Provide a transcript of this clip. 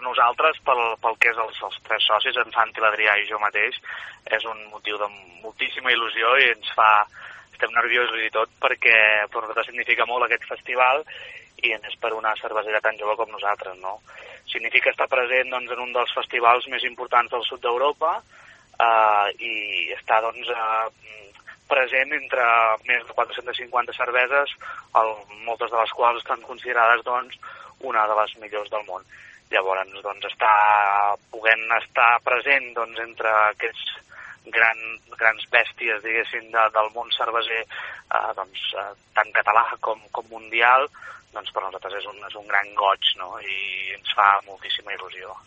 nosaltres, pel que és els tres socis, en Santi, l'Adrià i jo mateix, és un motiu de moltíssima il·lusió i estem nerviosos i tot perquè per nosaltres significa molt aquest festival i és per una cervesera tan jove com nosaltres, no? Significa estar present doncs, en un dels festivals més importants del sud d'Europa i estar doncs, present entre més de 450 cerveses, moltes de les quals estan considerades doncs, una de les millors del món. Llavors, doncs, podent estar present doncs, entre aquests grans bèsties, diguéssim, del món cerveser, tant català com mundial, doncs per nosaltres és un gran goig, no? I ens fa moltíssima il·lusió.